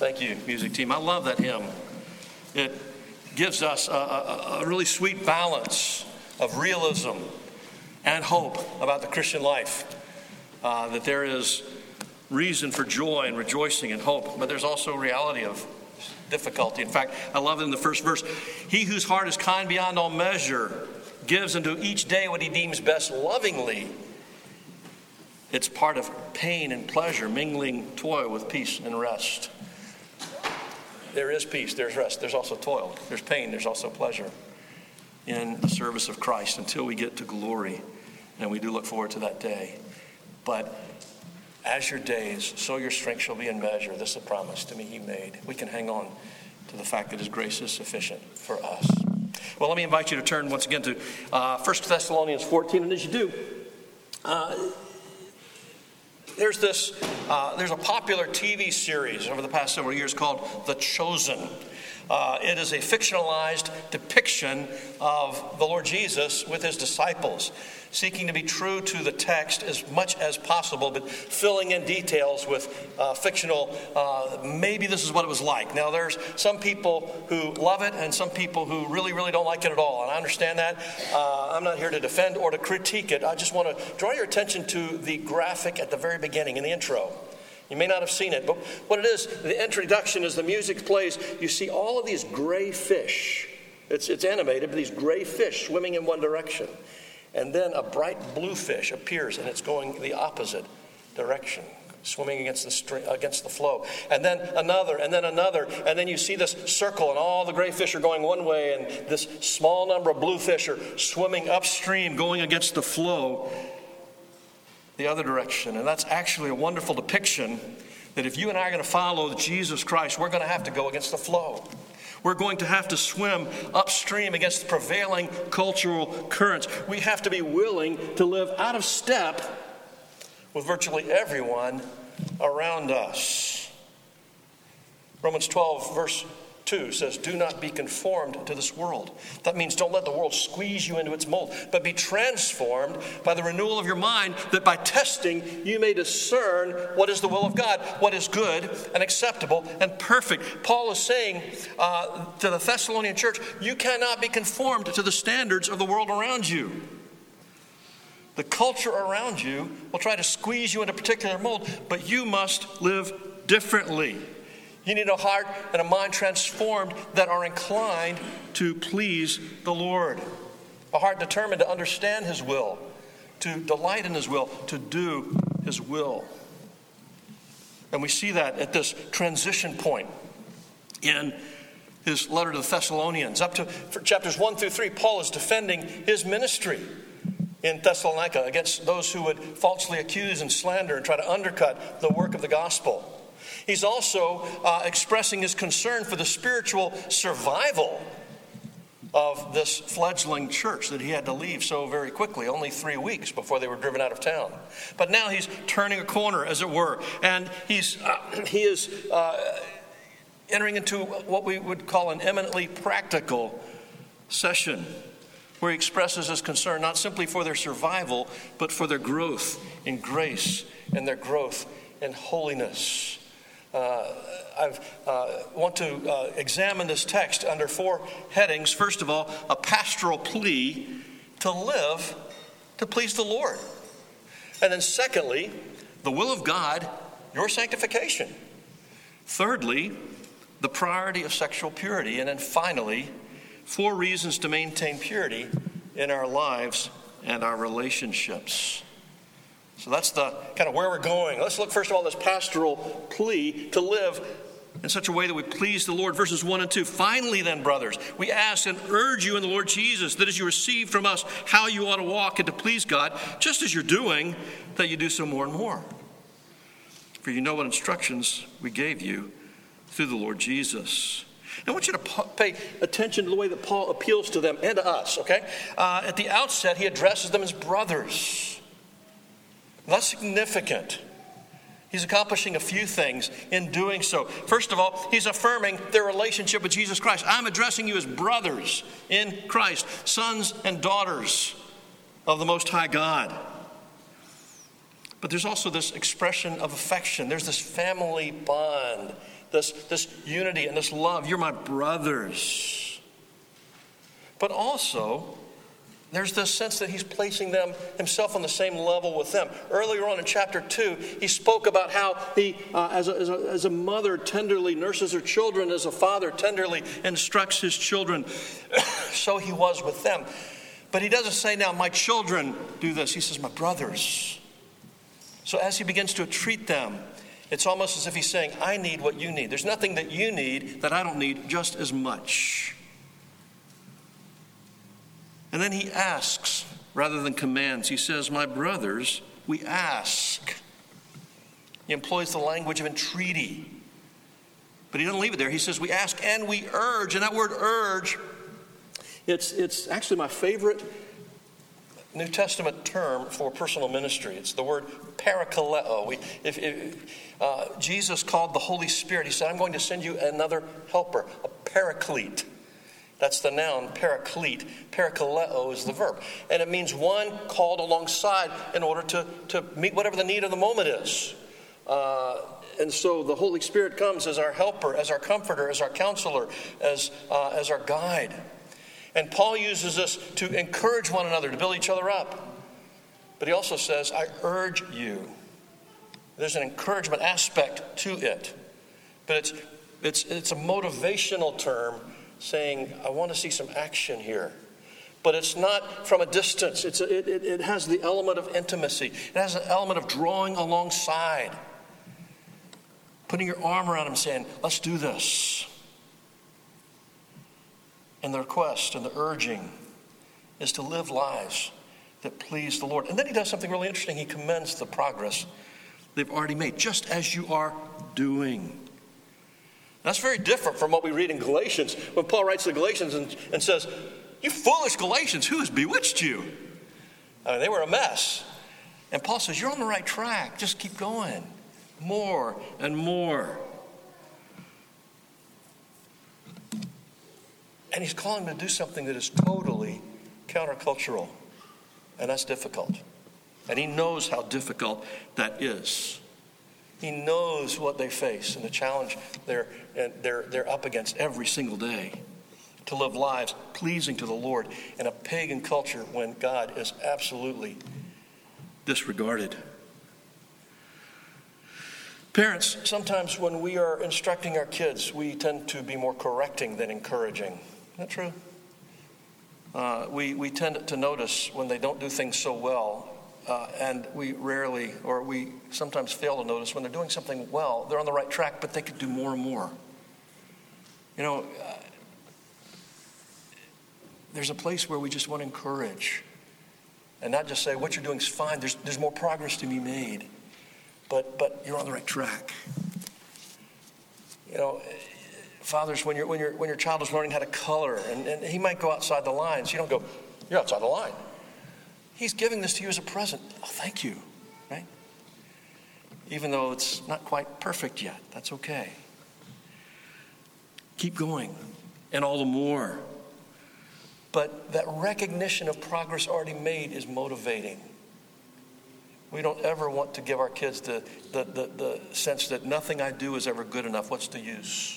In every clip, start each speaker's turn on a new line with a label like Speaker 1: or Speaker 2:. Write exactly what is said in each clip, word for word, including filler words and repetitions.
Speaker 1: Thank you, music team. I love that hymn. It gives us a, a, a really sweet balance of realism and hope about the Christian life. Uh, that there is reason for joy and rejoicing and hope, but there's also reality of difficulty. In fact, I love it in the first verse. He whose heart is kind beyond all measure gives unto each day what he deems best lovingly. It's part of pain and pleasure, mingling toil with peace and rest. There is peace, there's rest, there's also toil, there's pain, there's also pleasure in the service of Christ until we get to glory. And we do look forward to that day. But as your days, so your strength shall be in measure. This is a promise to me he made. We can hang on to the fact that his grace is sufficient for us. Well, let me invite you to turn once again to uh, First Thessalonians fourteen. And as you do, uh, there's this, uh, there's a popular T V series over the past several years called The Chosen. Uh, it is a fictionalized depiction of the Lord Jesus with his disciples, seeking to be true to the text as much as possible, but filling in details with uh, fictional, uh, maybe this is what it was like. Now, there's some people who love it and some people who really, really don't like it at all, and I understand that. Uh, I'm not here to defend or to critique it. I just want to draw your attention to the graphic at the very beginning, in the intro. You may not have seen it, but what it is, the introduction, as the music plays, you see all of these gray fish. It's, it's animated, but these gray fish swimming in one direction. And then a bright blue fish appears, and it's going the opposite direction, swimming against the string, against the flow. And then another, and then another, and then you see this circle, and all the gray fish are going one way, and this small number of blue fish are swimming upstream, going against the flow the other direction. And that's actually a wonderful depiction that if you and I are going to follow Jesus Christ, we're going to have to go against the flow. We're going to have to swim upstream against the prevailing cultural currents. We have to be willing to live out of step with virtually everyone around us. Romans twelve, verse two says, do not be conformed to this world. That means don't let the world squeeze you into its mold, but be transformed by the renewal of your mind, that by testing you may discern what is the will of God, what is good and acceptable and perfect. Paul is saying uh, to the Thessalonian church, you cannot be conformed to the standards of the world around you. The culture around you will try to squeeze you into a particular mold, but you must live differently. You need a heart and a mind transformed that are inclined to please the Lord. A heart determined to understand his will, to delight in his will, to do his will. And we see that at this transition point in his letter to the Thessalonians. Up to chapters one through three, Paul is defending his ministry in Thessalonica against those who would falsely accuse and slander and try to undercut the work of the gospel. He's also uh, expressing his concern for the spiritual survival of this fledgling church that he had to leave so very quickly, only three weeks before they were driven out of town. But now he's turning a corner, as it were, and he's uh, he is uh, entering into what we would call an eminently practical session, where he expresses his concern not simply for their survival, but for their growth in grace and their growth in holiness. Uh, I uh, want to uh, examine this text under four headings. First of all, a pastoral plea to live to please the Lord. And then secondly, the will of God, your sanctification. Thirdly, the priority of sexual purity. And then finally, four reasons to maintain purity in our lives and our relationships. So that's the kind of where we're going. Let's look first of all at this pastoral plea to live in such a way that we please the Lord. Verses one and two. Finally then, brothers, we ask and urge you in the Lord Jesus that as you receive from us how you ought to walk and to please God, just as you're doing, that you do so more and more. For you know what instructions we gave you through the Lord Jesus. I want you to pay attention to the way that Paul appeals to them and to us, okay? Uh, at the outset, he addresses them as brothers. That's significant. He's accomplishing a few things in doing so. First of all, he's affirming their relationship with Jesus Christ. I'm addressing you as brothers in Christ, sons and daughters of the Most High God. But there's also this expression of affection. There's this family bond this, this unity and this love. You're my brothers. But also, there's this sense that he's placing them himself on the same level with them. Earlier on in chapter two, he spoke about how he, uh, as, a, as, a, as a mother tenderly nurses her children, as a father tenderly instructs his children, so he was with them. But he doesn't say, now, my children do this. He says, my brothers. So as he begins to treat them, it's almost as if he's saying, I need what you need. There's nothing that you need that I don't need just as much. And then he asks rather than commands. He says, my brothers, we ask. He employs the language of entreaty. But he doesn't leave it there. He says, we ask and we urge. And that word urge, it's, it's actually my favorite New Testament term for personal ministry. It's the word parakaleo. We, if, if, uh, Jesus called the Holy Spirit. He said, I'm going to send you another helper, a paraclete. That's the noun, paraclete. Parakaleo is the verb. And it means one called alongside in order to, to meet whatever the need of the moment is. Uh, and so the Holy Spirit comes as our helper, as our comforter, as our counselor, as, uh, as our guide. And Paul uses this to encourage one another, to build each other up. But he also says, I urge you. There's an encouragement aspect to it. But it's, it's, it's a motivational term saying, I want to see some action here. But it's not from a distance. It's a, it, it has the element of intimacy. It has an element of drawing alongside. Putting your arm around him saying, let's do this. And the request and the urging is to live lives that please the Lord. And then he does something really interesting. He commends the progress they've already made, just as you are doing. That's very different from what we read in Galatians, when Paul writes to Galatians and, and says, you foolish Galatians, who has bewitched you? I mean, they were a mess. And Paul says, you're on the right track. Just keep going. More and more. And he's calling them to do something that is totally countercultural. And that's difficult. And he knows how difficult that is. He knows what they face and the challenge they're, they're, they're up against every single day. To live lives pleasing to the Lord in a pagan culture when God is absolutely disregarded. Parents, sometimes when we are instructing our kids, we tend to be more correcting than encouraging. Isn't that true? Uh, we, we tend to notice when they don't do things so well. Uh, and we rarely, or we sometimes fail to notice when they're doing something well, they're on the right track, but they could do more and more. You know, uh, there's a place where we just want to encourage and not just say, what you're doing is fine. There's, there's more progress to be made, but, but you're on the right track. You know, fathers, when, you're, when, you're, when your child is learning how to color, and, and he might go outside the lines, you don't go, you're outside the line. He's giving this to you as a present. Oh, thank you, right? Even though it's not quite perfect yet, that's okay. Keep going, and all the more. But that recognition of progress already made is motivating. We don't ever want to give our kids the, the, the, the sense that nothing I do is ever good enough. What's the use?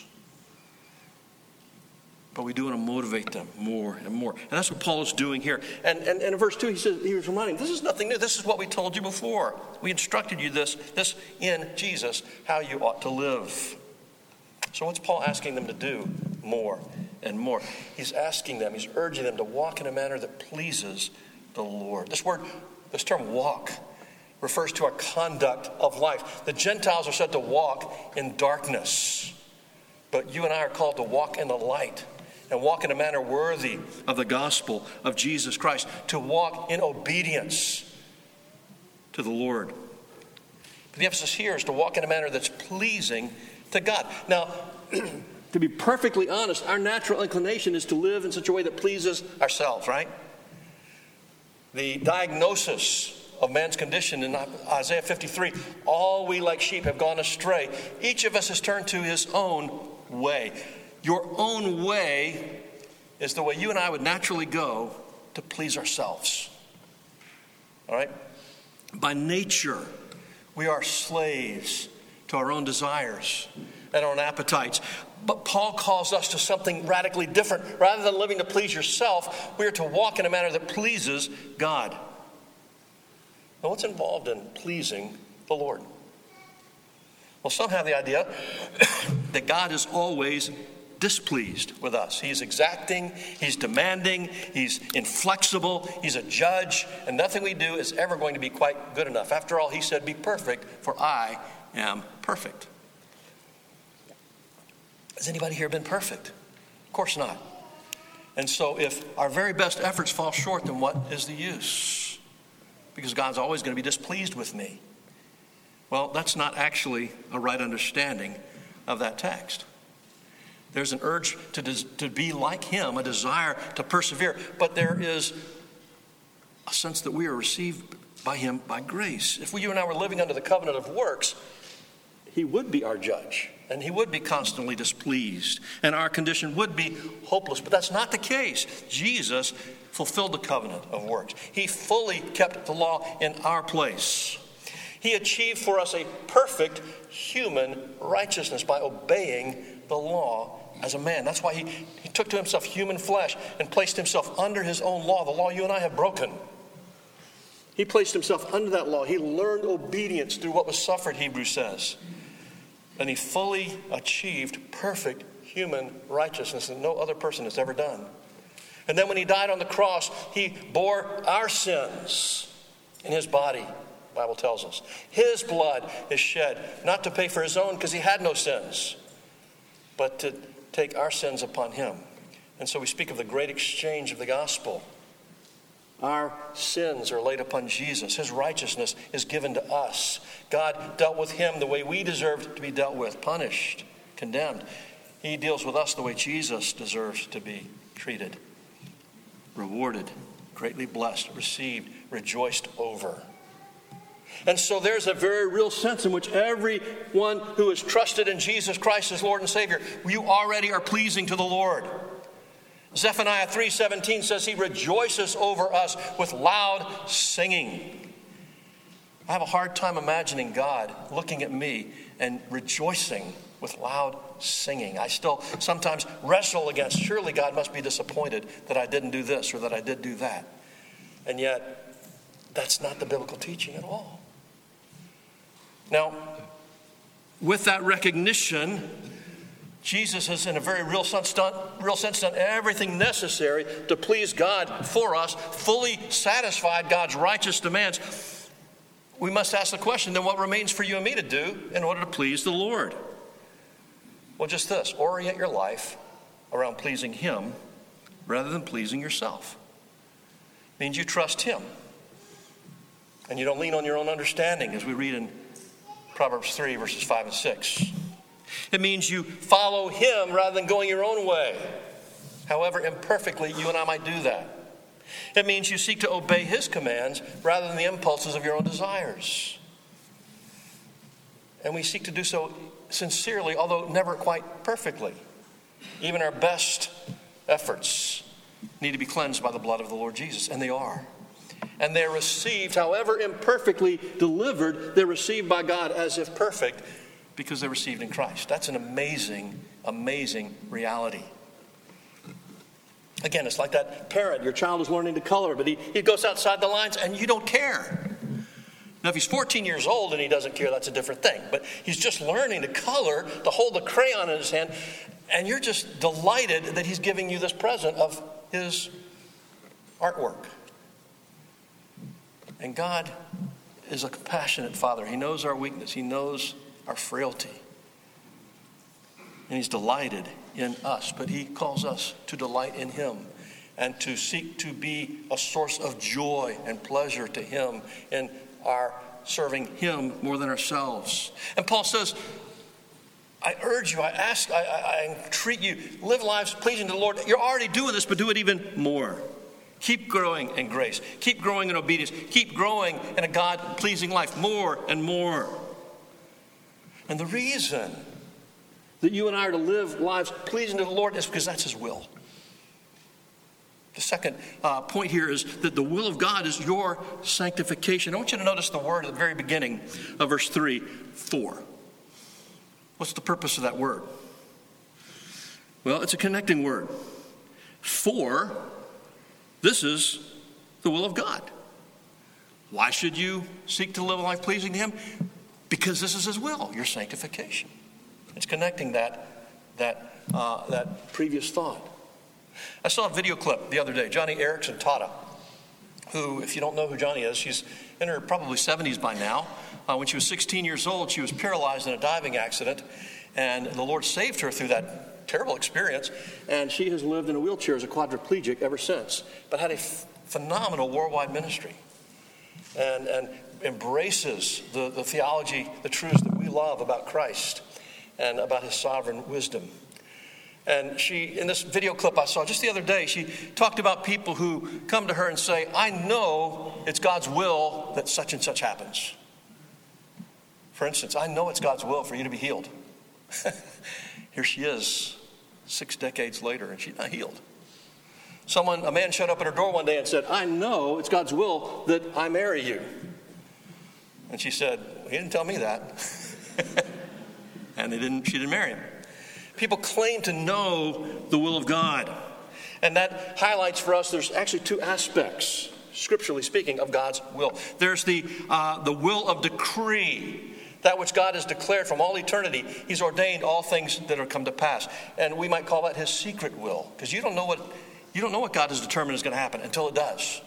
Speaker 1: But we do want to motivate them more and more. And that's what Paul is doing here. And, and, and in verse two, he says, he was reminding, this is nothing new. This is what we told you before. We instructed you this, this in Jesus, how you ought to live. So what's Paul asking them to do? More and more. He's asking them, he's urging them to walk in a manner that pleases the Lord. This word, this term walk, refers to our conduct of life. The Gentiles are said to walk in darkness. But you and I are called to walk in the light. And walk in a manner worthy of the gospel of Jesus Christ. To walk in obedience to the Lord. But the emphasis here is to walk in a manner that's pleasing to God. Now, to be perfectly honest, our natural inclination is to live in such a way that pleases ourselves, right? The diagnosis of man's condition in Isaiah fifty-three, all we like sheep have gone astray. Each of us has turned to his own way. Your own way is the way you and I would naturally go to please ourselves. All right? By nature, we are slaves to our own desires. and our own appetites. But Paul calls us to something radically different. Rather than living to please yourself, we are to walk in a manner that pleases God. Now, what's involved in pleasing the Lord? Well, some have the idea that God is always displeased with us. He's exacting, he's demanding, he's inflexible, he's a judge, and nothing we do is ever going to be quite good enough. After all, he said, "Be perfect, for I am perfect." Has anybody here been perfect? Of course not. And so if our very best efforts fall short, then what is the use? Because God's always going to be displeased with me. Well, that's not actually a right understanding of that text. There's an urge to, des- to be like him, a desire to persevere. But there is a sense that we are received by him by grace. If we, you and I were living under the covenant of works, he would be our judge. And he would be constantly displeased. And our condition would be hopeless. But that's not the case. Jesus fulfilled the covenant of works. He fully kept the law in our place. He achieved for us a perfect human righteousness by obeying the law as a man. That's why he, he took to himself human flesh and placed himself under his own law, the law you and I have broken. He placed himself under that law. He learned obedience through what was suffered, Hebrews says. And he fully achieved perfect human righteousness that no other person has ever done. And then when he died on the cross, he bore our sins in his body, the Bible tells us. His blood is shed, not to pay for his own because he had no sins, but to take our sins upon him. And so we speak of the great exchange of the gospel. Our sins are laid upon Jesus. His righteousness is given to us. God dealt with him the way we deserved to be dealt with, punished, condemned. He deals with us the way Jesus deserves to be treated, rewarded, greatly blessed, received, rejoiced over. And so there's a very real sense in which everyone who has trusted in Jesus Christ as Lord and Savior, you already are pleasing to the Lord. Zephaniah three seventeen says he rejoices over us with loud singing. I have a hard time imagining God looking at me and rejoicing with loud singing. I still sometimes wrestle against, surely God must be disappointed that I didn't do this or that I did do that. And yet, that's not the biblical teaching at all. Now, with that recognition, Jesus has, in a very real sense, done, real sense, done everything necessary to please God for us, fully satisfied God's righteous demands. We must ask the question, then what remains for you and me to do in order to please the Lord? Well, just this, orient your life around pleasing him rather than pleasing yourself. It means you trust him. And you don't lean on your own understanding, as we read in Proverbs three, verses five and six. It means you follow him rather than going your own way. However imperfectly you and I might do that. It means you seek to obey his commands rather than the impulses of your own desires. And we seek to do so sincerely, although never quite perfectly. Even our best efforts need to be cleansed by the blood of the Lord Jesus, and they are. And they're received, however imperfectly delivered, they're received by God as if perfect, because they're received in Christ. That's an amazing, amazing reality. Again, it's like that parent. Your child is learning to color, but he, he goes outside the lines and you don't care. Now, if he's fourteen years old and he doesn't care, that's a different thing. But he's just learning to color, to hold the crayon in his hand, and you're just delighted that he's giving you this present of his artwork. And God is a compassionate Father. He knows our weakness. He knows our frailty. And he's delighted in us. But he calls us to delight in him and to seek to be a source of joy and pleasure to him in our serving him more than ourselves. And Paul says, I urge you, I ask, I, I, I entreat you, live lives pleasing to the Lord. You're already doing this, but do it even more. Keep growing in grace. Keep growing in obedience. Keep growing in a God-pleasing life more and more. And the reason that you and I are to live lives pleasing to the Lord is because that's his will. The second uh, point here is that the will of God is your sanctification. I want you to notice the word at the very beginning of verse three, for. What's the purpose of that word? Well, it's a connecting word. For this is the will of God. Why should you seek to live a life pleasing to him? Because this is his will, your sanctification. It's connecting that, that, uh, that previous thought. I saw a video clip the other day. Johnny Erickson Tata, who, if you don't know who Johnny is, she's in her probably seventies by now. Uh, when she was sixteen years old, she was paralyzed in a diving accident, and the Lord saved her through that terrible experience, and she has lived in a wheelchair as a quadriplegic ever since, but had a f- phenomenal worldwide ministry, and, and embraces the, the theology, the truths that we love about Christ and about his sovereign wisdom. And she, in this video clip I saw just the other day, she talked about people who come to her and say, I know it's God's will that such and such happens. For instance, I know it's God's will for you to be healed. Here she is, six decades later, and she's not healed. Someone, a man showed up at her door one day and said, I know it's God's will that I marry you. And she said, well, he didn't tell me that. And they didn't, she didn't marry him. People claim to know the will of God. And that highlights for us there's actually two aspects, scripturally speaking, of God's will. There's the, uh, the will of decree. That which God has declared from all eternity, he's ordained all things that are come to pass. And we might call that his secret will, because you don't know what you don't know what God has determined is going to happen until it does.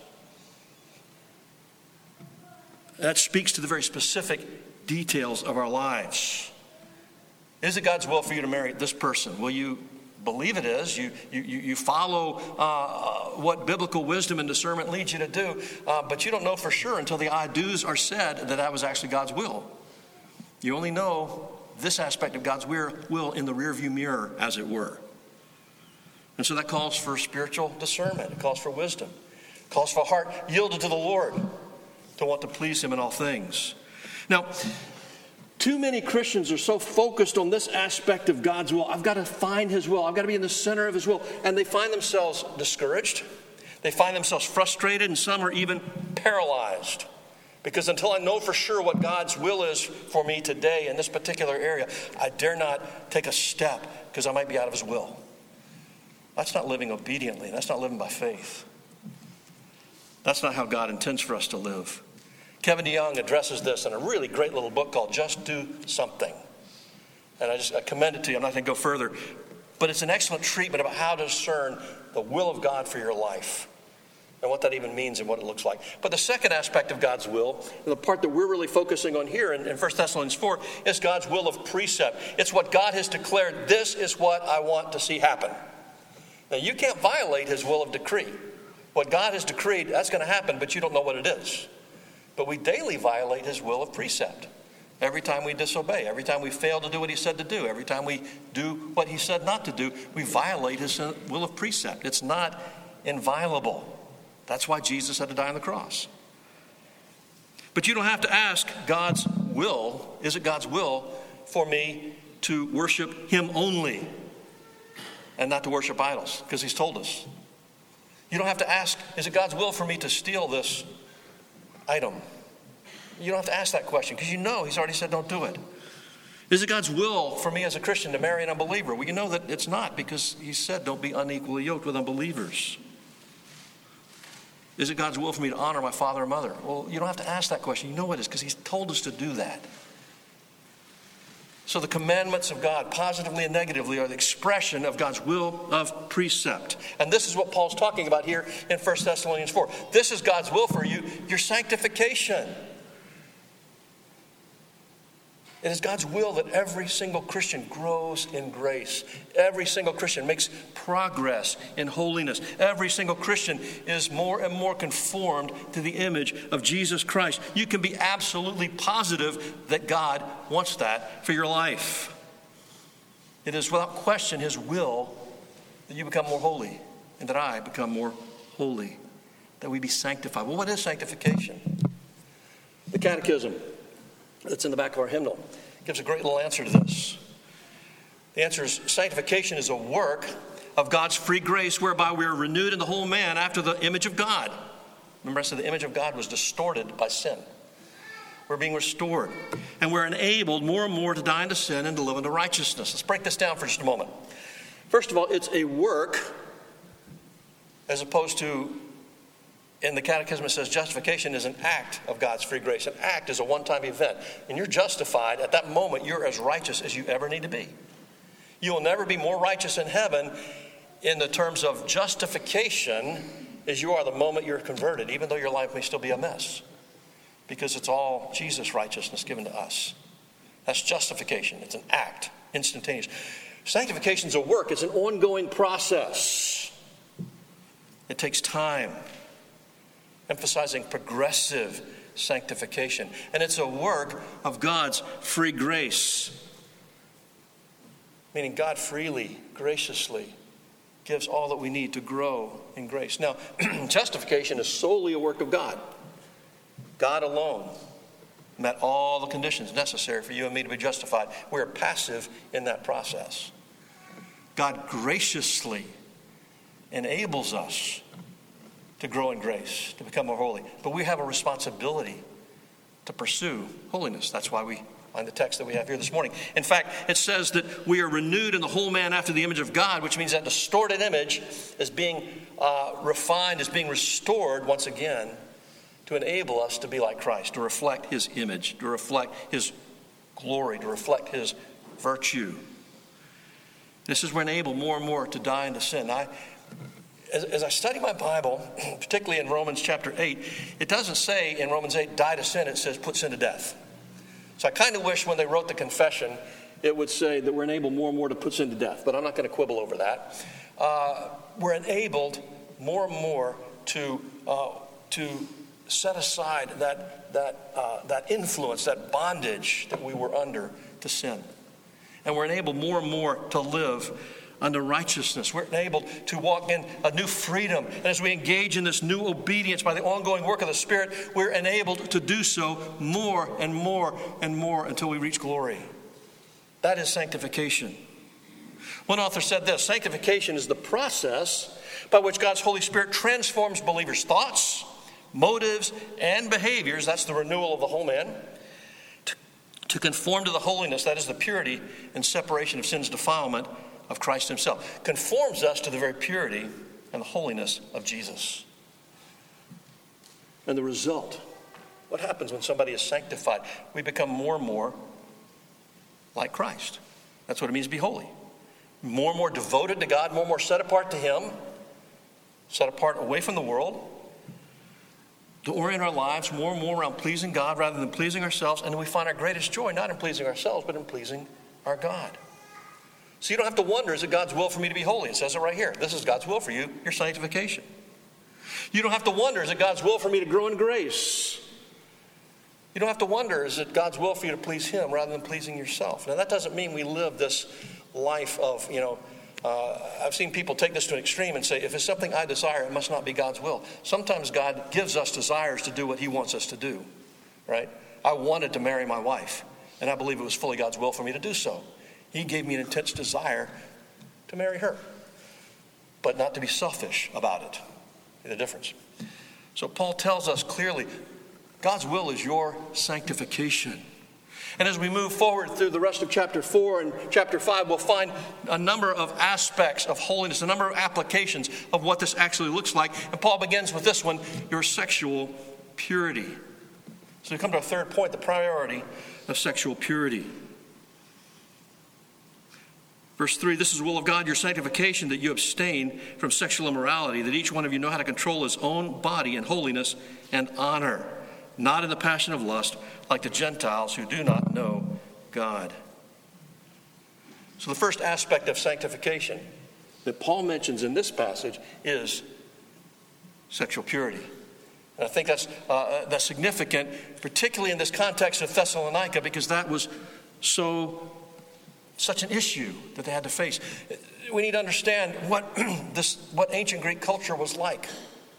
Speaker 1: That speaks to the very specific details of our lives. Is it God's will for you to marry this person? Will you believe it is? You you you follow uh, what biblical wisdom and discernment leads you to do, uh, but you don't know for sure until the I do's are said that that was actually God's will. You only know this aspect of God's will in the rearview mirror, as it were. And so that calls for spiritual discernment. It calls for wisdom. It calls for a heart yielded to the Lord, to want to please him in all things. Now, too many Christians are so focused on this aspect of God's will. I've got to find his will. I've got to be in the center of his will. And they find themselves discouraged. They find themselves frustrated, and some are even paralyzed. Because until I know for sure what God's will is for me today in this particular area, I dare not take a step because I might be out of his will. That's not living obediently. That's not living by faith. That's not how God intends for us to live. Kevin DeYoung addresses this in a really great little book called Just Do Something. And I just I commend it to you. I'm not going to go further. But it's an excellent treatment about how to discern the will of God for your life. And what that even means and what it looks like. But the second aspect of God's will, and the part that we're really focusing on here in, in First Thessalonians four, is God's will of precept. It's what God has declared, this is what I want to see happen. Now, you can't violate his will of decree. What God has decreed, that's going to happen, but you don't know what it is. But we daily violate his will of precept. Every time we disobey, every time we fail to do what he said to do, every time we do what he said not to do, we violate his will of precept. It's not inviolable. That's why Jesus had to die on the cross. But you don't have to ask God's will, is it God's will for me to worship him only and not to worship idols? Because he's told us. You don't have to ask, is it God's will for me to steal this item? You don't have to ask that question because you know he's already said don't do it. Is it God's will for me as a Christian to marry an unbeliever? Well, you know that it's not because he said don't be unequally yoked with unbelievers. Is it God's will for me to honor my father and mother? Well, you don't have to ask that question. You know what it is because he's told us to do that. So the commandments of God, positively and negatively, are the expression of God's will of precept. And this is what Paul's talking about here in First Thessalonians four. This is God's will for you, your sanctification. It is God's will that every single Christian grows in grace. Every single Christian makes progress in holiness. Every single Christian is more and more conformed to the image of Jesus Christ. You can be absolutely positive that God wants that for your life. It is without question his will that you become more holy and that I become more holy, that we be sanctified. Well, what is sanctification? The Catechism that's in the back of our hymnal gives a great little answer to this. The answer is sanctification is a work of God's free grace whereby we are renewed in the whole man after the image of God. Remember I said the image of God was distorted by sin. We're being restored. And we're enabled more and more to die into sin and to live into righteousness. Let's break this down for just a moment. First of all, it's a work as opposed to, in the Catechism it says justification is an act of God's free grace. An act is a one-time event. And you're justified. At that moment, you're as righteous as you ever need to be. You will never be more righteous in heaven in the terms of justification as you are the moment you're converted, even though your life may still be a mess. Because it's all Jesus' righteousness given to us. That's justification. It's an act, instantaneous. Sanctification is a work. It's an ongoing process. It takes time, emphasizing progressive sanctification. And it's a work of God's free grace, meaning God freely, graciously gives all that we need to grow in grace. Now, justification is solely a work of God. God alone met all the conditions necessary for you and me to be justified. We're passive in that process. God graciously enables us to grow in grace, to become more holy. But we have a responsibility to pursue holiness. That's why we find the text that we have here this morning. In fact, it says that we are renewed in the whole man after the image of God, which means that distorted image is being uh, refined, is being restored once again to enable us to be like Christ, to reflect his image, to reflect his glory, to reflect his virtue. This is we're enabled more and more to die into sin. I, as, as I study my Bible, particularly in Romans chapter eight, it doesn't say in Romans eight, die to sin. It says put sin to death. So I kind of wish when they wrote the confession, it would say that we're enabled more and more to put sin to death. But I'm not going to quibble over that. Uh, we're enabled more and more to uh, to set aside that that uh, that influence, that bondage that we were under to sin. And we're enabled more and more to live under righteousness. We're enabled to walk in a new freedom. And as we engage in this new obedience by the ongoing work of the Spirit, we're enabled to do so more and more and more until we reach glory. That is sanctification. One author said this: sanctification is the process by which God's Holy Spirit transforms believers' thoughts, motives, and behaviors. That's the renewal of the whole man. To conform to the holiness, that is the purity and separation of sin's defilement of Christ himself. Conforms us to the very purity and the holiness of Jesus. And the result, what happens when somebody is sanctified? We become more and more like Christ. That's what it means to be holy. More and more devoted to God, more and more set apart to him, set apart away from the world, to orient our lives more and more around pleasing God rather than pleasing ourselves. And we find our greatest joy not in pleasing ourselves, but in pleasing our God. So you don't have to wonder, is it God's will for me to be holy? It says it right here. This is God's will for you, your sanctification. You don't have to wonder, is it God's will for me to grow in grace? You don't have to wonder, is it God's will for you to please him rather than pleasing yourself? Now that doesn't mean we live this life of, you know, Uh, I've seen people take this to an extreme and say, if it's something I desire, it must not be God's will. Sometimes God gives us desires to do what he wants us to do, right? I wanted to marry my wife, and I believe it was fully God's will for me to do so. He gave me an intense desire to marry her, but not to be selfish about it. See the difference? So Paul tells us clearly, God's will is your sanctification. And as we move forward through the rest of chapter four and chapter five, we'll find a number of aspects of holiness, a number of applications of what this actually looks like. And Paul begins with this one, your sexual purity. So we come to our third point, the priority of sexual purity. Verse three, this is the will of God, your sanctification, that you abstain from sexual immorality, that each one of you know how to control his own body in holiness and honor, not in the passion of lust, like the Gentiles who do not know God. So the first aspect of sanctification that Paul mentions in this passage is sexual purity. And I think that's, uh, that's significant, particularly in this context of Thessalonica, because that was so such an issue that they had to face. We need to understand what this what ancient Greek culture was like.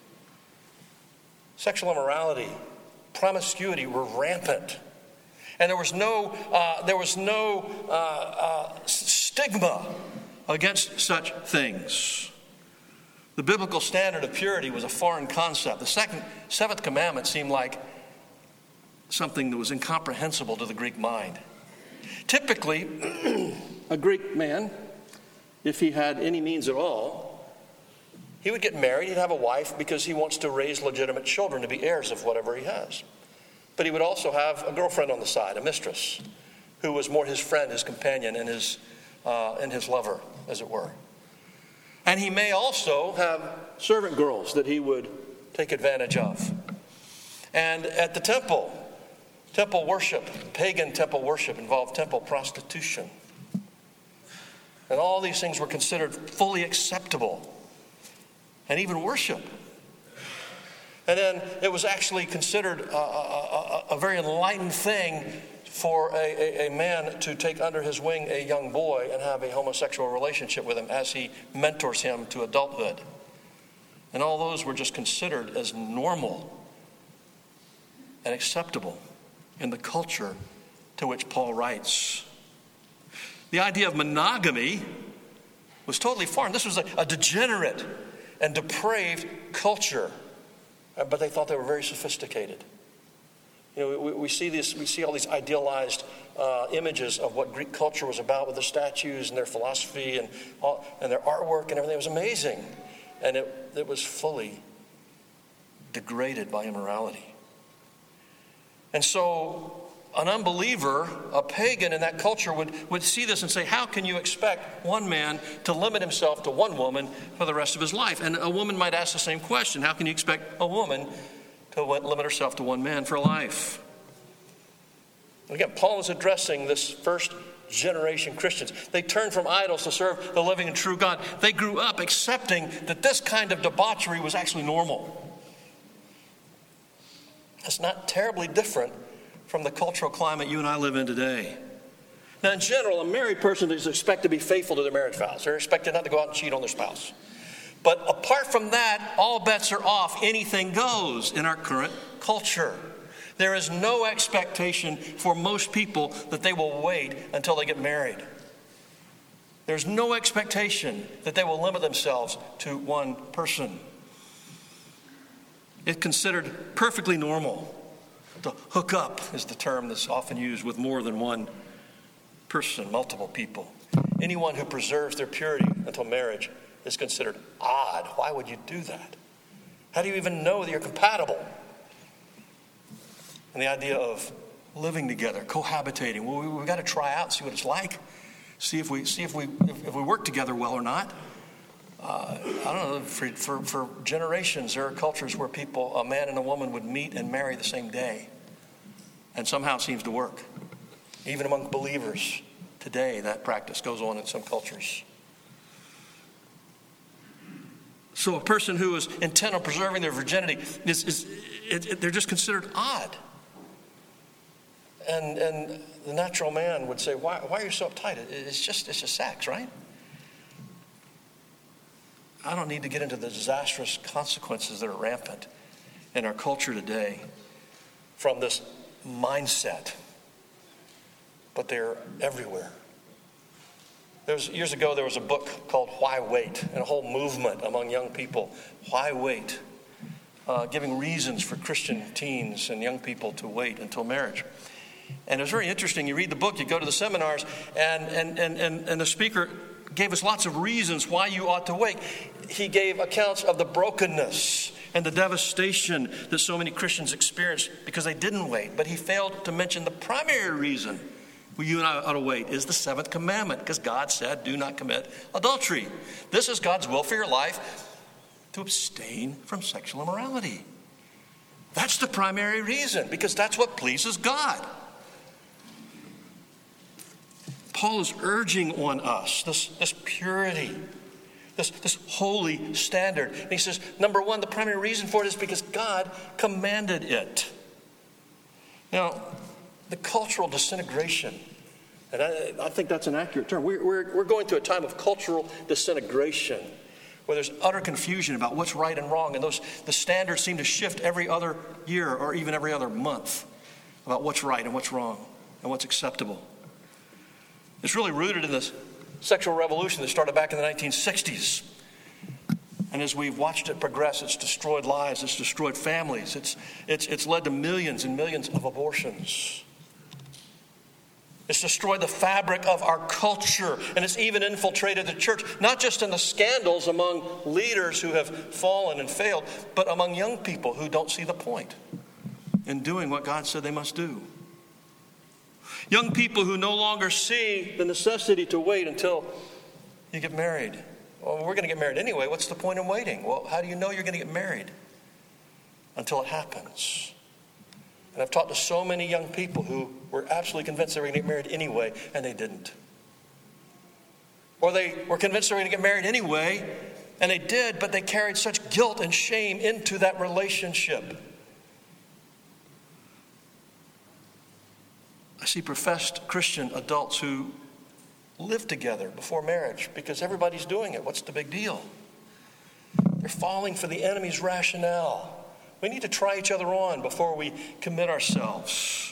Speaker 1: Sexual immorality, promiscuity were rampant, and there was no uh, there was no uh, uh, stigma against such things. The biblical standard of purity was a foreign concept. The second seventh commandment seemed like something that was incomprehensible to the Greek mind. Typically, a Greek man, if he had any means at all, he would get married, he'd have a wife because he wants to raise legitimate children to be heirs of whatever he has. But he would also have a girlfriend on the side, a mistress, who was more his friend, his companion, and his, uh, and his lover, as it were. And he may also have servant girls that he would take advantage of. And at the temple, temple worship, pagan temple worship involved temple prostitution. And all these things were considered fully acceptable, and even worship. And then it was actually considered a, a, a, a very enlightened thing for a, a, a man to take under his wing a young boy and have a homosexual relationship with him as he mentors him to adulthood. And all those were just considered as normal and acceptable in the culture to which Paul writes. The idea of monogamy was totally foreign. This was a, a degenerate and depraved culture, but they thought they were very sophisticated. You know, we, we see this. We see all these idealized uh, images of what Greek culture was about, with the statues and their philosophy and all, and their artwork and everything. It was amazing, and it, it was fully degraded by immorality. And so, an unbeliever, a pagan in that culture, would, would see this and say, how can you expect one man to limit himself to one woman for the rest of his life? And a woman might ask the same question. How can you expect a woman to limit herself to one man for life? And again, Paul is addressing this first generation Christians. They turned from idols to serve the living and true God. They grew up accepting that this kind of debauchery was actually normal. It's not terribly different from the cultural climate you and I live in today. Now, in general, a married person is expected to be faithful to their marriage vows. They're expected not to go out and cheat on their spouse. But apart from that, all bets are off. Anything goes in our current culture. There is no expectation for most people that they will wait until they get married. There's no expectation that they will limit themselves to one person. It's considered perfectly normal to hook up, is the term that's often used, with more than one person, multiple people. Anyone who preserves their purity until marriage is considered odd. Why would you do that? How do you even know that you're compatible? And the idea of living together, cohabitating. Well, we, we've got to try out, see what it's like, see if we see if we if, if we work together well or not. Uh, I don't know. For, for for generations, there are cultures where people, a man and a woman, would meet and marry the same day, and somehow it seems to work. Even among believers today, that practice goes on in some cultures. So a person who is intent on preserving their virginity is, is it, it, they're just considered odd. And and the natural man would say, why, why are you so uptight? It, it's just it's just sex, right? I don't need to get into the disastrous consequences that are rampant in our culture today from this mindset, but they're everywhere. There's, years ago, there was a book called Why Wait, and a whole movement among young people. Why wait? Uh, giving reasons for Christian teens and young people to wait until marriage. And it was very interesting. You read the book, you go to the seminars, and and and and, and the speaker gave us lots of reasons why you ought to wait. He gave accounts of the brokenness and the devastation that so many Christians experienced because they didn't wait. But he failed to mention the primary reason well, you and I ought to wait is the seventh commandment, because God said, do not commit adultery. This is God's will for your life, to abstain from sexual immorality. That's the primary reason, because that's what pleases God. Paul is urging on us this, this purity, this, this holy standard. And he says, number one, the primary reason for it is because God commanded it. Now, the cultural disintegration, and I, I think that's an accurate term. We're, we're, we're going through a time of cultural disintegration where there's utter confusion about what's right and wrong, and those the standards seem to shift every other year or even every other month about what's right and what's wrong and what's acceptable. It's really rooted in this sexual revolution that started back in the nineteen sixties. And as we've watched it progress, it's destroyed lives, it's destroyed families, it's, it's, it's led to millions and millions of abortions. It's destroyed the fabric of our culture, and it's even infiltrated the church, not just in the scandals among leaders who have fallen and failed, but among young people who don't see the point in doing what God said they must do. Young people who no longer see the necessity to wait until you get married. Well, we're going to get married anyway. What's the point in waiting? Well, how do you know you're going to get married? Until it happens. And I've talked to so many young people who were absolutely convinced they were going to get married anyway, and they didn't. Or they were convinced they were going to get married anyway, and they did, but they carried such guilt and shame into that relationship. I see professed Christian adults who live together before marriage because everybody's doing it. What's the big deal? They're falling for the enemy's rationale. We need to try each other on before we commit ourselves.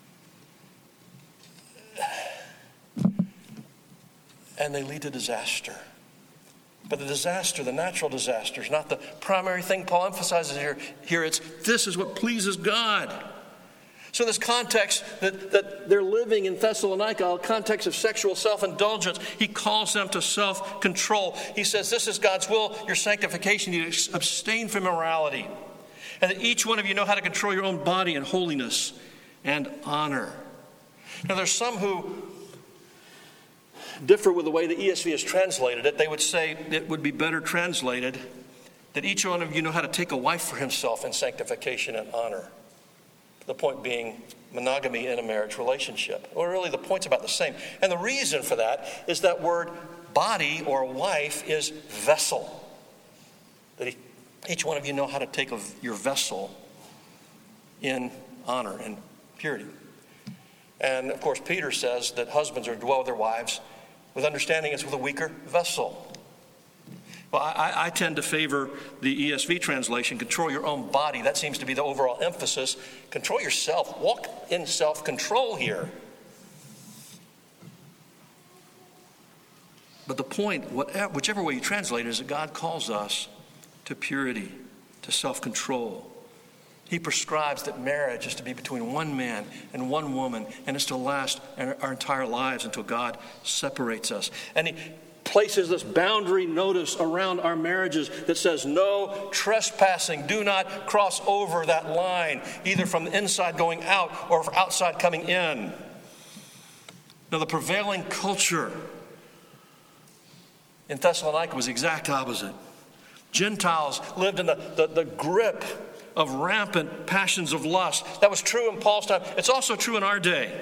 Speaker 1: And they lead to disaster. But the disaster, the natural disaster, is not the primary thing Paul emphasizes here. Here it's, this is what pleases God. So this context that, that they're living in Thessalonica, a context of sexual self-indulgence, he calls them to self-control. He says, this is God's will, your sanctification. You abstain from immorality. And that each one of you know how to control your own body in holiness and honor. Now there's some who differ with the way the E S V has translated it. They would say it would be better translated that each one of you know how to take a wife for himself in sanctification and honor. The point being monogamy in a marriage relationship. Well, really the point's about the same. And the reason for that is that word body or wife is vessel. That each one of you know how to take your vessel in honor and purity. And of course Peter says that husbands are to dwell with their wives with understanding as with a weaker vessel. Well, I, I tend to favor the E S V translation, control your own body. That seems to be the overall emphasis. Control yourself. Walk in self-control here. But the point, whatever, whichever way you translate it, is that God calls us to purity, to self-control. He prescribes that marriage is to be between one man and one woman, and is to last our entire lives until God separates us. And he places this boundary notice around our marriages that says no trespassing. Do not cross over that line, either from the inside going out or from outside coming in. Now, the prevailing culture in Thessalonica was the exact opposite. Gentiles lived in the, the, the grip of rampant passions of lust. That was true in Paul's time. It's also true in our day.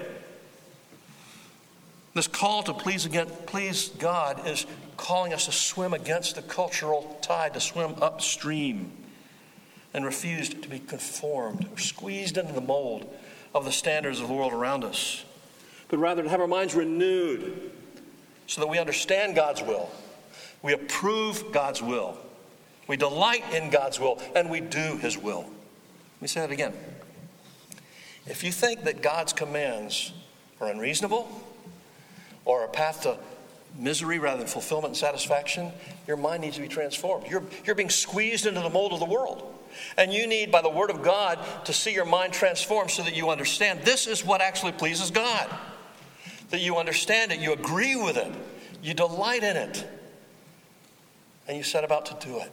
Speaker 1: This call to please again, please God is calling us to swim against the cultural tide, to swim upstream and refuse to be conformed or squeezed into the mold of the standards of the world around us, but rather to have our minds renewed so that we understand God's will, we approve God's will, we delight in God's will, and we do his will. Let me say that again. If you think that God's commands are unreasonable, or a path to misery rather than fulfillment and satisfaction, your mind needs to be transformed. You're, you're being squeezed into the mold of the world. And you need, by the word of God, to see your mind transformed so that you understand this is what actually pleases God. That you understand it, you agree with it, you delight in it, and you set about to do it.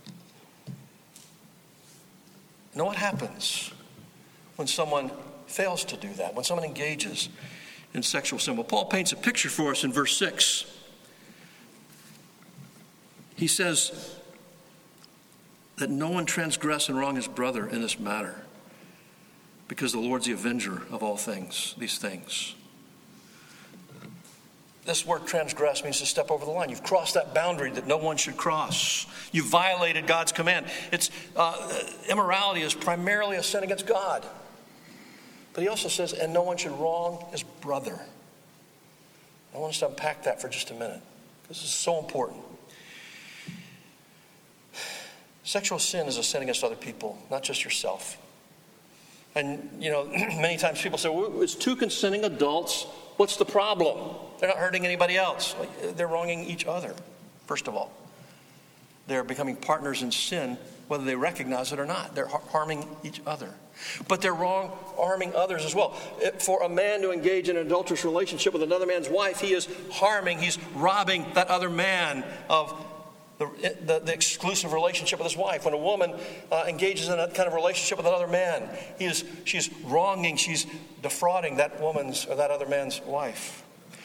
Speaker 1: Now what happens when someone fails to do that, when someone engages in sexual sin? Well, Paul paints a picture for us in verse six. He says that no one transgress and wrong his brother in this matter, because the Lord's the avenger of all things, these things. This word transgress means to step over the line. You've crossed that boundary that no one should cross. You've violated God's command. It's uh, immorality is primarily a sin against God. But he also says, and no one should wrong his brother. I want us to unpack that for just a minute. This is so important. Sexual sin is a sin against other people, not just yourself. And, you know, many times people say, well, it's two consenting adults. What's the problem? They're not hurting anybody else. They're wronging each other, first of all. They're becoming partners in sin, whether they recognize it or not. They're harming each other. But they're wrong harming others as well. For a man to engage in an adulterous relationship with another man's wife, he is harming, he's robbing that other man of the, the, the exclusive relationship with his wife. When a woman uh, engages in that kind of relationship with another man, he is, she's wronging, she's defrauding that woman's or that other man's wife.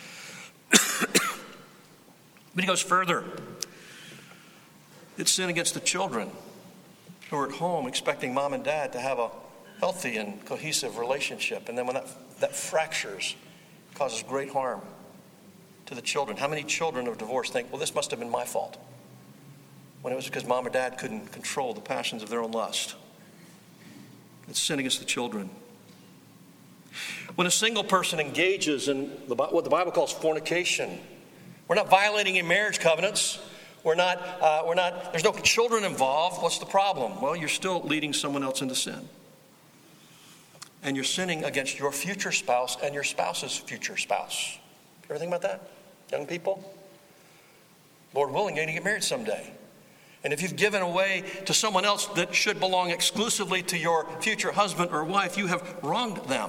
Speaker 1: But he goes further. It's sin against the children who are at home expecting mom and dad to have a healthy and cohesive relationship. And then when that, that fractures, it causes great harm to the children. How many children of divorce think, well, this must have been my fault, when it was because mom or dad couldn't control the passions of their own lust? It's sin against the children. When a single person engages in the, what the Bible calls fornication, we're not violating any marriage covenants. We're not, uh, we're not, there's no children involved. What's the problem? Well, you're still leading someone else into sin. And you're sinning against your future spouse and your spouse's future spouse. Ever think about that, young people? Lord willing, you're going to get married someday. And if you've given away to someone else that should belong exclusively to your future husband or wife, you have wronged them.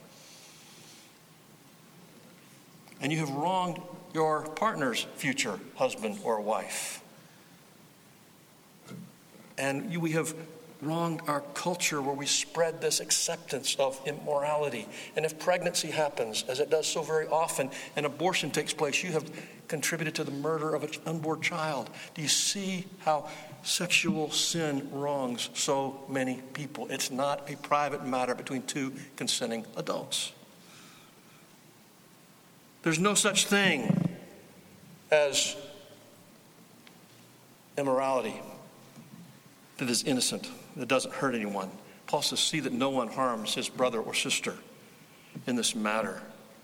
Speaker 1: And you have wronged your partner's future husband or wife. And you, we have wronged our culture where we spread this acceptance of immorality. And if pregnancy happens, as it does so very often, and abortion takes place, you have contributed to the murder of an unborn child. Do you see how sexual sin wrongs so many people? It's not a private matter between two consenting adults. There's no such thing as immorality that is innocent, that doesn't hurt anyone. Paul says, see that no one harms his brother or sister in this matter.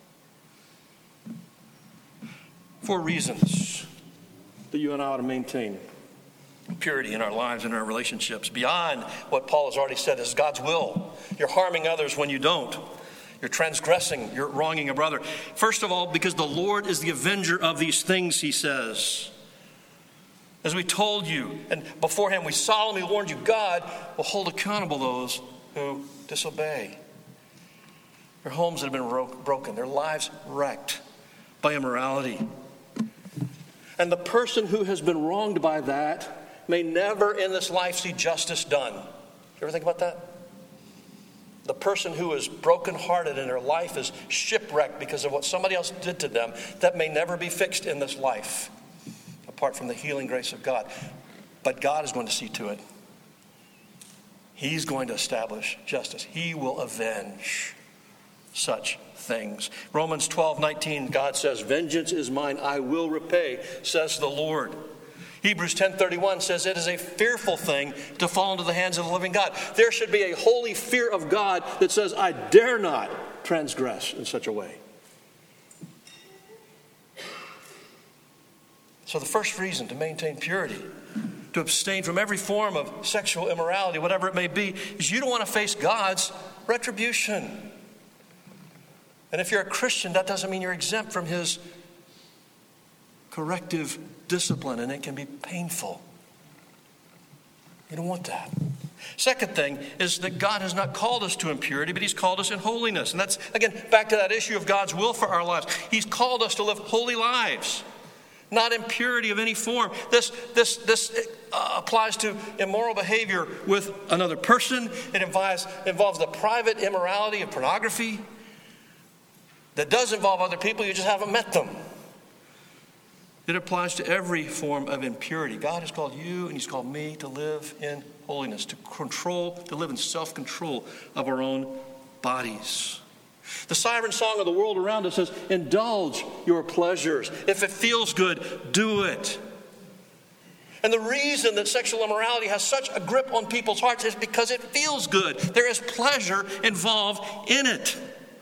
Speaker 1: Four reasons that you and I ought to maintain purity in our lives and in our relationships, beyond what Paul has already said is God's will. You're harming others when you don't. You're transgressing, you're wronging a brother. First of all, because the Lord is the avenger of these things, he says. As we told you, and beforehand we solemnly warned you, God will hold accountable those who disobey. Their homes that have been ro- broken, their lives wrecked by immorality. And the person who has been wronged by that may never in this life see justice done. You ever think about that? The person who is brokenhearted and their life is shipwrecked because of what somebody else did to them, that may never be fixed in this life, apart from the healing grace of God. But God is going to see to it. He's going to establish justice. He will avenge such things. Romans twelve nineteen, God says, vengeance is mine, I will repay, says the Lord. Hebrews ten thirty-one says it is a fearful thing to fall into the hands of the living God. There should be a holy fear of God that says, I dare not transgress in such a way. So the first reason to maintain purity, to abstain from every form of sexual immorality, whatever it may be, is you don't want to face God's retribution. And if you're a Christian, that doesn't mean you're exempt from his corrective discipline, and it can be painful. You don't want that. Second thing is that God has not called us to impurity, but he's called us in holiness. And that's, again, back to that issue of God's will for our lives. He's called us to live holy lives, not impurity of any form. This, this, this uh, applies to immoral behavior with another person. It involves, involves the private immorality of pornography. That does involve other people, you just haven't met them. It applies to every form of impurity. God has called you and he's called me to live in holiness, to control, to live in self-control of our own bodies. The siren song of the world around us says, indulge your pleasures. If it feels good, do it. And the reason that sexual immorality has such a grip on people's hearts is because it feels good. There is pleasure involved in it.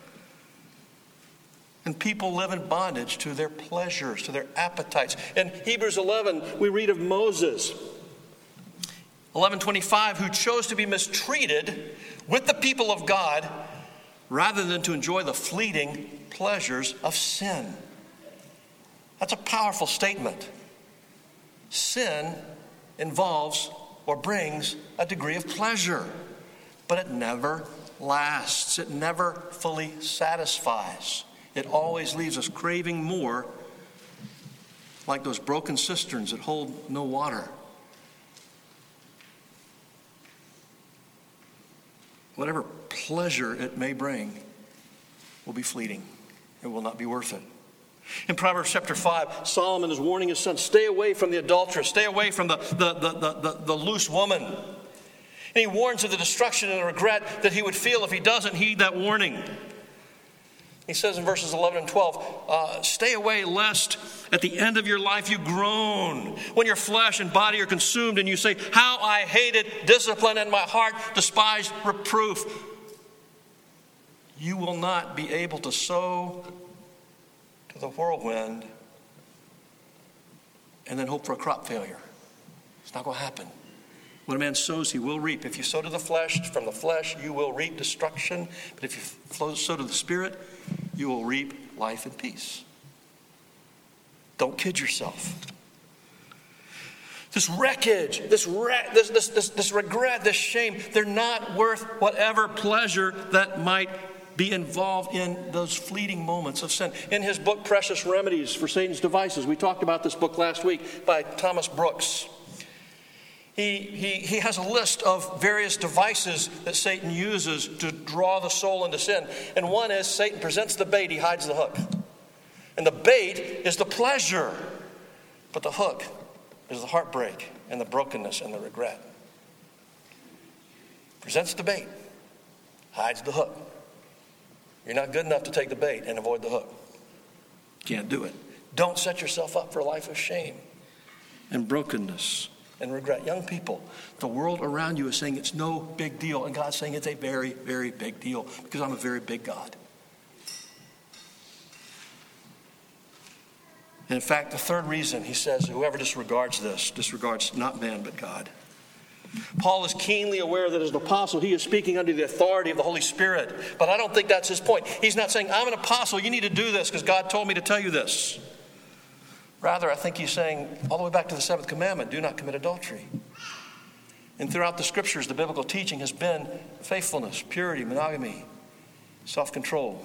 Speaker 1: And people live in bondage to their pleasures, to their appetites. In Hebrews eleven, we read of Moses, eleven twenty-five, who chose to be mistreated with the people of God rather than to enjoy the fleeting pleasures of sin. That's a powerful statement. Sin involves or brings a degree of pleasure, but it never lasts. It never fully satisfies. It always leaves us craving more, like those broken cisterns that hold no water. Whatever pleasure it may bring will be fleeting. It will not be worth it. In Proverbs chapter five, Solomon is warning his son, stay away from the adulteress, stay away from the, the, the, the, the, the loose woman. And he warns of the destruction and the regret that he would feel if he doesn't heed that warning. He says in verses eleven and twelve, uh, stay away lest at the end of your life you groan, when your flesh and body are consumed and you say, how I hated discipline and my heart despised reproof. You will not be able to sow to the whirlwind and then hope for a crop failure. It's not going to happen. When a man sows, he will reap. If you sow to the flesh, from the flesh, you will reap destruction. But if you sow to the Spirit, you will reap life and peace. Don't kid yourself. This wreckage, this, re- this, this, this, this regret, this shame, they're not worth whatever pleasure that might be involved in those fleeting moments of sin. In his book, Precious Remedies for Satan's Devices, we talked about this book last week by Thomas Brooks. He, he, he has a list of various devices that Satan uses to draw the soul into sin. And one is Satan presents the bait, he hides the hook. And the bait is the pleasure, but the hook is the heartbreak and the brokenness and the regret. Presents the bait, hides the hook. You're not good enough to take the bait and avoid the hook. Can't do it. Don't set yourself up for a life of shame and brokenness and regret. Young people, the world around you is saying it's no big deal, and God's saying it's a very, very big deal because I'm a very big God. And in fact, the third reason, he says, whoever disregards this, disregards not man but God. Paul is keenly aware that as an apostle, he is speaking under the authority of the Holy Spirit. But I don't think that's his point. He's not saying, I'm an apostle, you need to do this because God told me to tell you this. Rather, I think he's saying, all the way back to the seventh commandment, do not commit adultery. And throughout the scriptures, the biblical teaching has been faithfulness, purity, monogamy, self-control.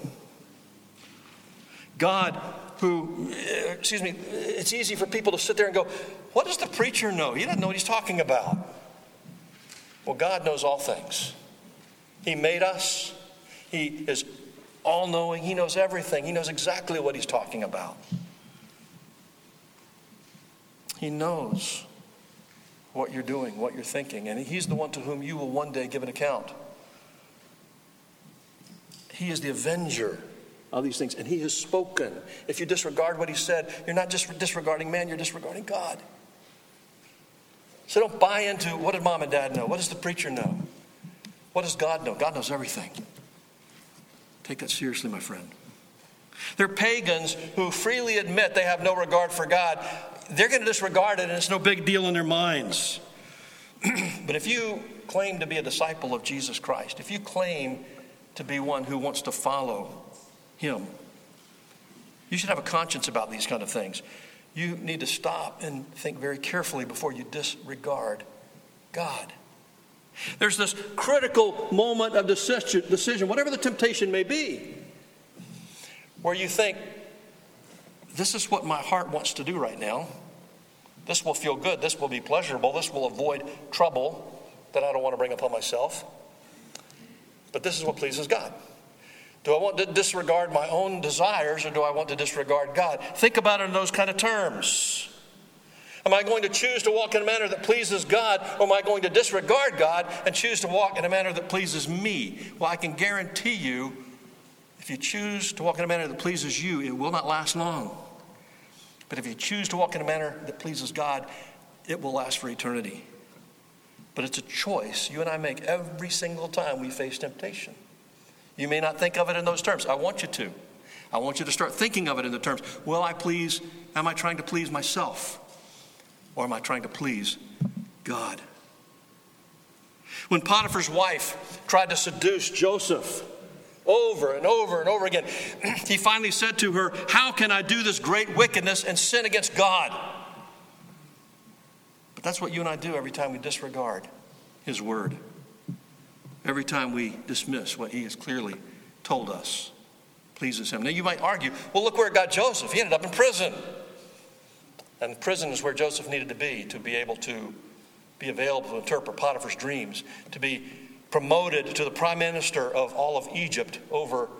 Speaker 1: God, who, excuse me, it's easy for people to sit there and go, what does the preacher know? He doesn't know what he's talking about. Well, God knows all things. He made us. He is all-knowing. He knows everything. He knows exactly what he's talking about. He knows what you're doing, what you're thinking, and he's the one to whom you will one day give an account. He is the avenger of these things, and he has spoken. If you disregard what he said, you're not just disregarding man, you're disregarding God. So don't buy into what did mom and dad know? What does the preacher know? What does God know? God knows everything. Take that seriously, my friend. They're pagans who freely admit they have no regard for God. They're going to disregard it, and it's no big deal in their minds. But if you claim to be a disciple of Jesus Christ, if you claim to be one who wants to follow him, you should have a conscience about these kind of things. You need to stop and think very carefully before you disregard God. There's this critical moment of decision, whatever the temptation may be, where you think, this is what my heart wants to do right now. This will feel good. This will be pleasurable. This will avoid trouble that I don't want to bring upon myself. But this is what pleases God. Do I want to disregard my own desires, or do I want to disregard God? Think about it in those kind of terms. Am I going to choose to walk in a manner that pleases God, or am I going to disregard God and choose to walk in a manner that pleases me? Well, I can guarantee you, if you choose to walk in a manner that pleases you, it will not last long. But if you choose to walk in a manner that pleases God, it will last for eternity. But it's a choice you and I make every single time we face temptation. You may not think of it in those terms. I want you to. I want you to start thinking of it in the terms, will I please, am I trying to please myself? Or am I trying to please God? When Potiphar's wife tried to seduce Joseph over and over and over again, he finally said to her, how can I do this great wickedness and sin against God? But that's what you and I do every time we disregard his word. Every time we dismiss what he has clearly told us pleases him. Now you might argue, well, look where it got Joseph. He ended up in prison. And prison is where Joseph needed to be to be able to be available to interpret Potiphar's dreams, to be promoted to the prime minister of all of Egypt over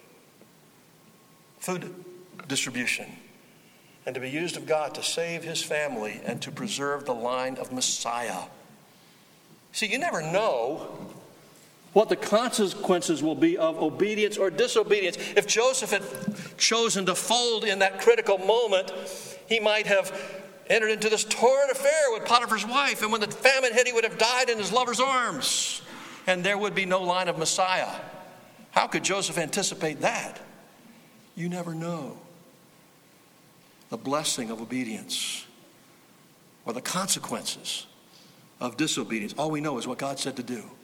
Speaker 1: food distribution, and to be used of God to save his family and to preserve the line of Messiah. See, you never know what the consequences will be of obedience or disobedience. If Joseph had chosen to fold in that critical moment, he might have entered into this torrid affair with Potiphar's wife, and when the famine hit, he would have died in his lover's arms, and there would be no line of Messiah. How could Joseph anticipate that? You never know the blessing of obedience or the consequences of disobedience. All we know is what God said to do.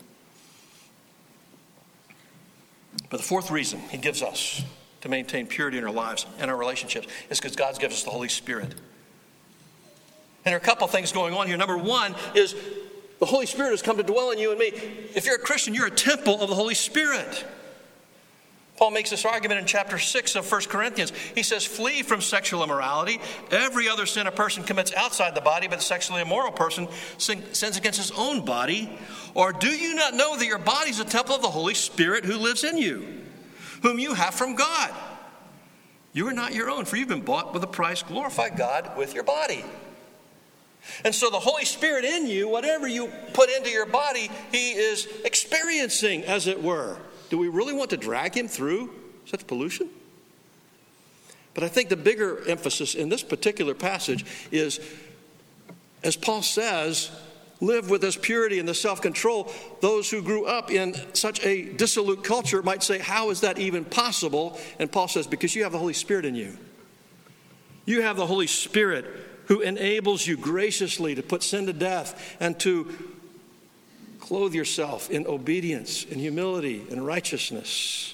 Speaker 1: But the fourth reason he gives us to maintain purity in our lives and our relationships is because God gives us the Holy Spirit. And there are a couple of things going on here. Number one is the Holy Spirit has come to dwell in you and me. If you're a Christian, you're a temple of the Holy Spirit. Paul makes this argument in chapter six of First Corinthians. He says, flee from sexual immorality. Every other sin a person commits outside the body, but a sexually immoral person sins against his own body. Or do you not know that your body is a temple of the Holy Spirit who lives in you, whom you have from God? You are not your own, for you've been bought with a price. Glorify God with your body. And so the Holy Spirit in you, whatever you put into your body, he is experiencing, as it were. Do we really want to drag him through such pollution? But I think the bigger emphasis in this particular passage is, as Paul says, live with this purity and this self-control. Those who grew up in such a dissolute culture might say, how is that even possible? And Paul says, because you have the Holy Spirit in you. You have the Holy Spirit who enables you graciously to put sin to death and to clothe yourself in obedience and humility and righteousness,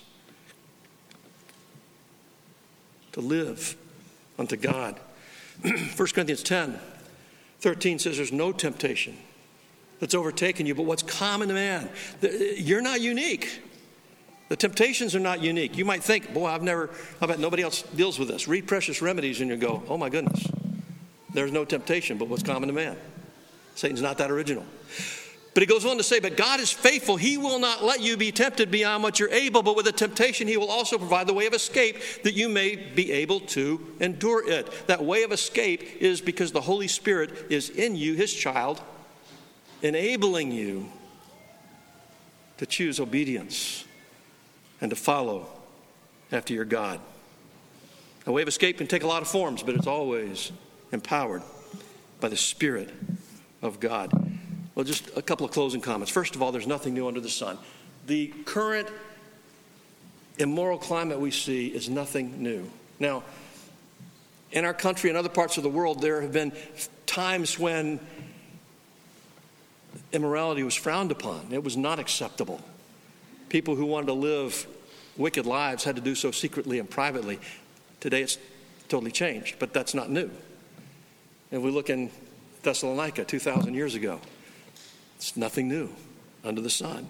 Speaker 1: to live unto God. First Corinthians ten thirteen says there's no temptation that's overtaken you, but what's common to man. You're not unique. The temptations are not unique. You might think, boy, I've never, I bet nobody else deals with this. Read Precious Remedies and you go, oh my goodness, there's no temptation but what's common to man. Satan's not that original. But he goes on to say, but God is faithful. He will not let you be tempted beyond what you're able, but with the temptation he will also provide the way of escape that you may be able to endure it. That way of escape is because the Holy Spirit is in you, his child, enabling you to choose obedience and to follow after your God. A way of escape can take a lot of forms, but it's always empowered by the Spirit of God. Well, just a couple of closing comments. First of all, there's nothing new under the sun. The current immoral climate we see is nothing new. Now, in our country and other parts of the world, there have been times when immorality was frowned upon. It was not acceptable. People who wanted to live wicked lives had to do so secretly and privately. Today it's totally changed, but that's not new. And we look in Thessalonica two thousand years ago. It's nothing new under the sun.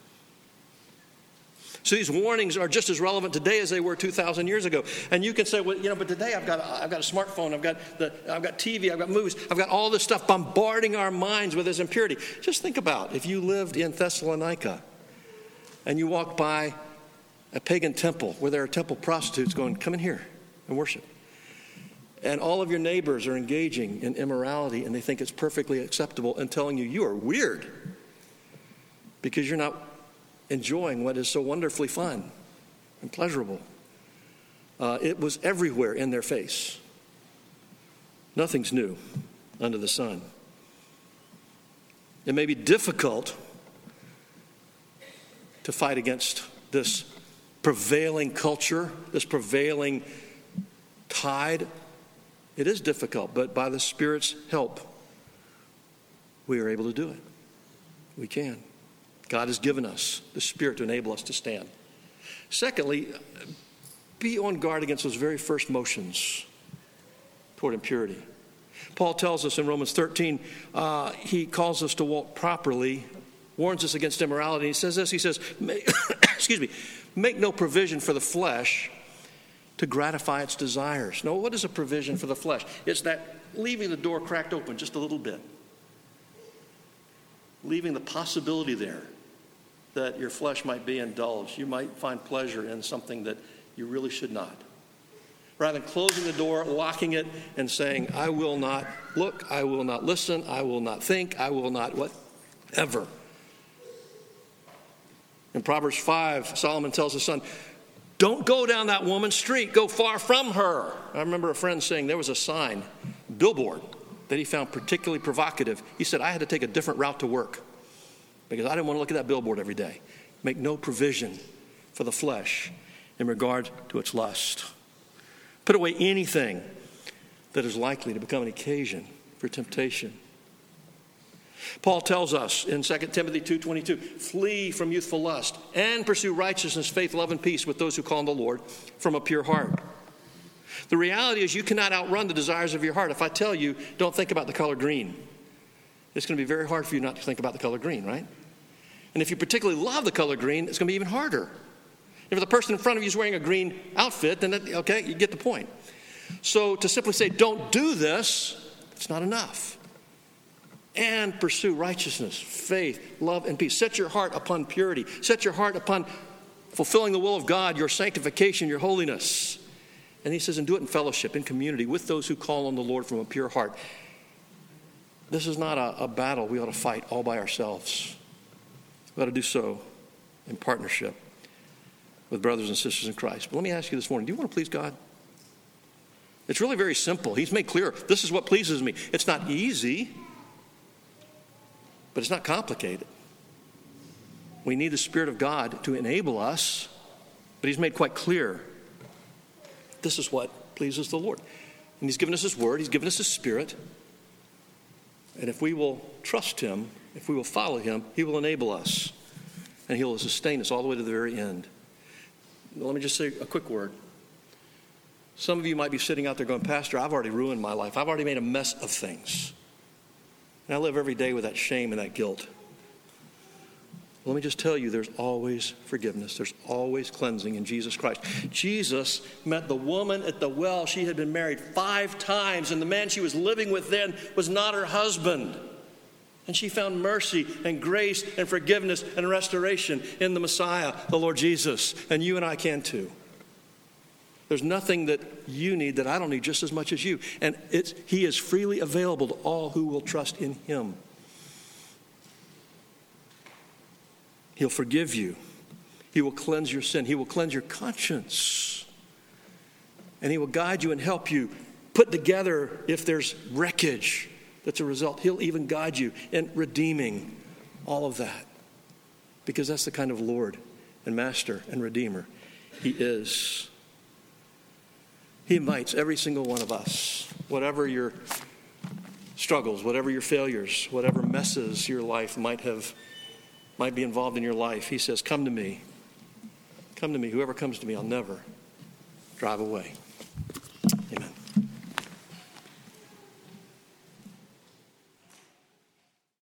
Speaker 1: So these warnings are just as relevant today as they were two thousand years ago. And you can say, well, you know, but today I've got a, I've got a smartphone, I've got the I've got T V, I've got movies, I've got all this stuff bombarding our minds with this impurity. Just think about if you lived in Thessalonica and you walked by a pagan temple where there are temple prostitutes going, come in here and worship. And all of your neighbors are engaging in immorality and they think it's perfectly acceptable and telling you, you are weird because you're not enjoying what is so wonderfully fun and pleasurable. Uh, it was everywhere in their face. Nothing's new under the sun. It may be difficult to fight against this prevailing culture, this prevailing tide. It is difficult, but by the Spirit's help, we are able to do it. We can. God has given us the Spirit to enable us to stand. Secondly, be on guard against those very first motions toward impurity. Paul tells us in Romans thirteen, uh, he calls us to walk properly, warns us against immorality. He says this, he says, make, excuse me, make no provision for the flesh to gratify its desires. Now, what is a provision for the flesh? It's that leaving the door cracked open just a little bit. Leaving the possibility there that your flesh might be indulged. You might find pleasure in something that you really should not. Rather than closing the door, locking it, and saying, I will not look, I will not listen, I will not think, I will not whatever. In Proverbs five, Solomon tells his son, don't go down that woman's street, go far from her. I remember a friend saying there was a sign, billboard, that he found particularly provocative. He said, I had to take a different route to work because I didn't want to look at that billboard every day. Make no provision for the flesh in regard to its lust. Put away anything that is likely to become an occasion for temptation. Paul tells us in Second Timothy two twenty-two, flee from youthful lust and pursue righteousness, faith, love, and peace with those who call on the Lord from a pure heart. The reality is you cannot outrun the desires of your heart. If I tell you, don't think about the color green, it's going to be very hard for you not to think about the color green, right? And if you particularly love the color green, it's going to be even harder. If the person in front of you is wearing a green outfit, then, it, okay, you get the point. So to simply say, don't do this, it's not enough. And pursue righteousness, faith, love, and peace. Set your heart upon purity. Set your heart upon fulfilling the will of God, your sanctification, your holiness. And he says, and do it in fellowship, in community, with those who call on the Lord from a pure heart. This is not a, a battle we ought to fight all by ourselves. We ought to do so in partnership with brothers and sisters in Christ. But let me ask you this morning, do you want to please God? It's really very simple. He's made clear, this is what pleases me. It's not easy, but it's not complicated. We need the Spirit of God to enable us, but he's made quite clear, this is what pleases the Lord. And he's given us his word, he's given us his Spirit, and if we will trust him, if we will follow him, he will enable us, and he will sustain us all the way to the very end. Let me just say a quick word. Some of you might be sitting out there going, Pastor, I've already ruined my life. I've already made a mess of things. And I live every day with that shame and that guilt. Let me just tell you, there's always forgiveness. There's always cleansing in Jesus Christ. Jesus met the woman at the well. She had been married five times, and the man she was living with then was not her husband. And she found mercy and grace and forgiveness and restoration in the Messiah, the Lord Jesus. And you and I can too. There's nothing that you need that I don't need just as much as you. And it's, he is freely available to all who will trust in him. He'll forgive you. He will cleanse your sin. He will cleanse your conscience. And he will guide you and help you put together if there's wreckage that's a result. He'll even guide you in redeeming all of that. Because that's the kind of Lord and Master and Redeemer he is. He invites every single one of us, whatever your struggles, whatever your failures, whatever messes your life might have, might be involved in your life. He says, come to me. Come to me. Whoever comes to me, I'll never drive away.